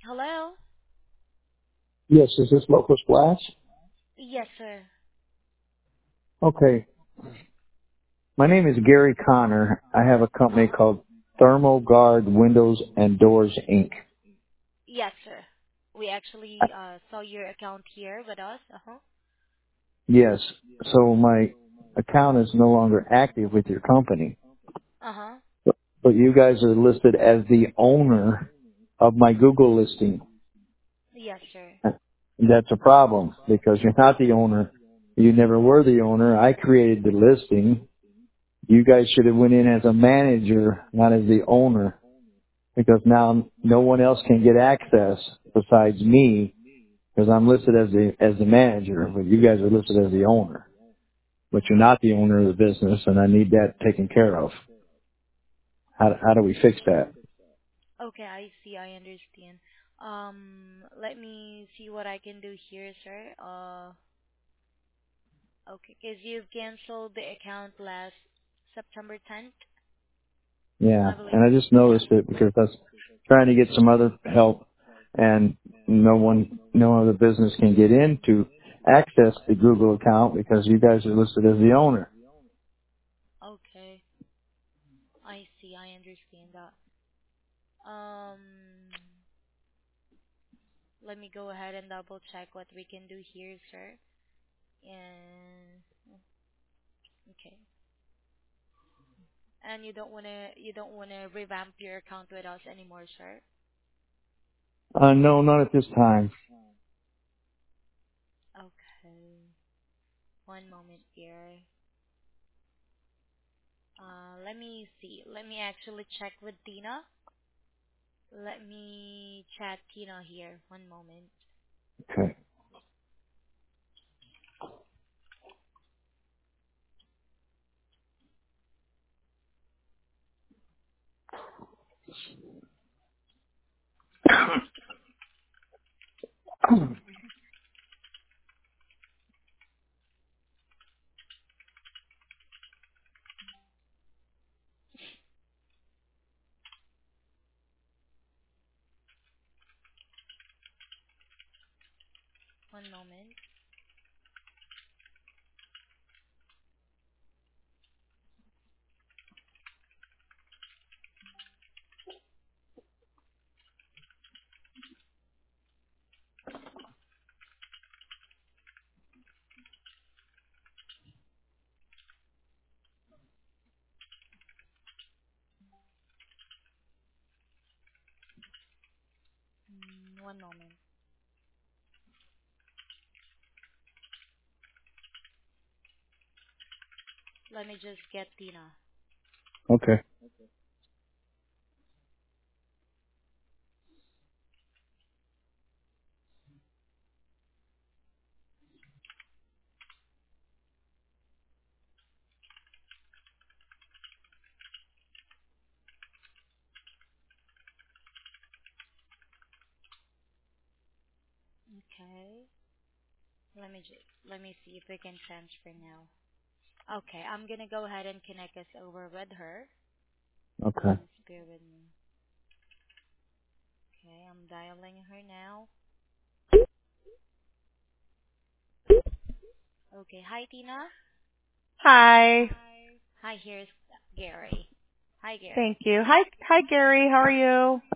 Hello? Yes, is this Local Splash? Yes, sir. Okay. My name is Gary Connor. I have a company called Thermal Guard Windows and Doors, Inc. Yes, sir. We actually saw your account here with us. Uh-huh. Yes. So my account is no longer active with your company, Uh-huh. but you guys are listed as the owner of my Google listing. Yes, sir. That's a problem because you're not the owner. You never were the owner. I created the listing. You guys should have went in as a manager, not as the owner. Because now no one else can get access besides me because I'm listed as the manager, but you guys are listed as the owner. But you're not the owner of the business, and I need that taken care of. How do we fix that? Okay, I see. I understand. Let me see what I can do here, sir. Okay, because you've canceled the account last September 10th, Yeah, I believe. and I just Yeah. noticed it because I was trying to get some other help, and no other business can get in to access the Google account because you guys are listed as the owner. Okay, I see. I understand that. Um, Let me go ahead and double check what we can do here, sir. And okay. And you don't wanna revamp your account with us anymore, sir? No, not at this time. Okay. One moment here. Let me see. Let me actually check with Tina. Let me chat Tina here. One moment. Okay. One moment. One moment. Let me just get Tina. Okay. Okay. Let me see if we can transfer now. Okay, I'm gonna go ahead and connect us over with her. Okay. Please bear with me. Okay, I'm dialing her now. Okay, hi Tina. Hi. Hi, here's Gary. Hi Thank Gary. you. Hi, Gary. How are you?